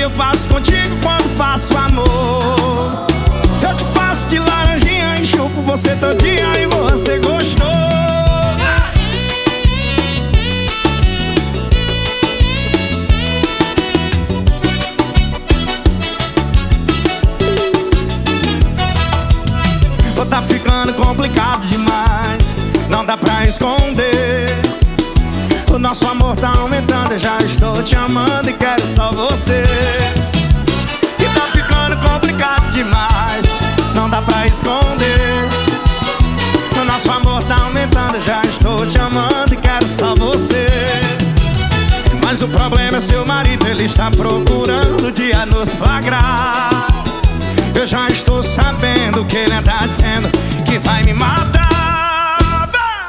eu faço contigo quando faço amor. Eu te faço de laranjinha, enxupo você todinha e você gostou. Tá ficando complicado demais, não dá pra esconder. O nosso amor tá aumentando, eu já estou te amando e quero só você. E tá ficando complicado demais, não dá pra esconder. O nosso amor tá aumentando, eu já estou te amando e quero só você. Mas o problema é seu marido, ele está procurando o dia nos flagrar. Eu já estou sabendo que ele anda dizendo que vai me matar.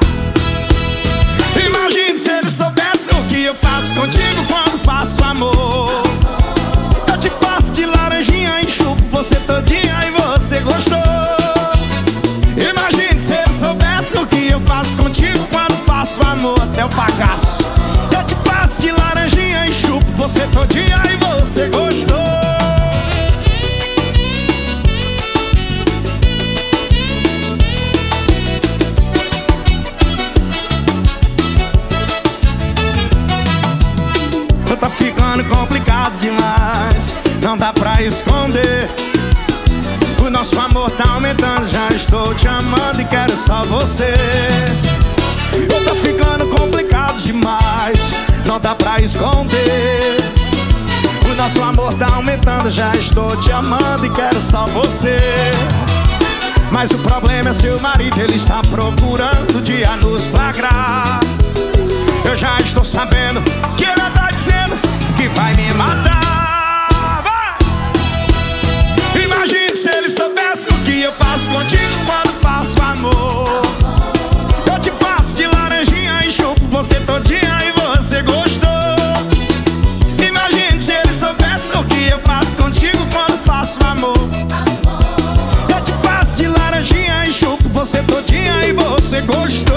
Imagine se ele soubesse o que eu faço contigo quando faço amor. Eu te faço de laranjinha, enxupo você todinha e você gostou. Imagine se ele soubesse o que eu faço contigo quando faço amor, até o bagaço. Eu te faço de laranjinha, enxupo você todinha e você gostou. Tá ficando complicado demais, não dá pra esconder. O nosso amor tá aumentando, já estou te amando e quero só você. Tá ficando complicado demais, não dá pra esconder. O nosso amor tá aumentando, já estou te amando e quero só você. Mas o problema é seu marido, ele está procurando o dia nos flagrar. Eu já estou sabendo que ele tá dizendo que vai me matar. Vai! Imagine se ele soubesse o que eu faço contigo quando faço amor. Eu te faço de laranjinha, enxupo você todinha e você gostou. Imagine se ele soubesse o que eu faço contigo quando faço amor. Eu te faço de laranjinha, enxupo você todinha e você gostou.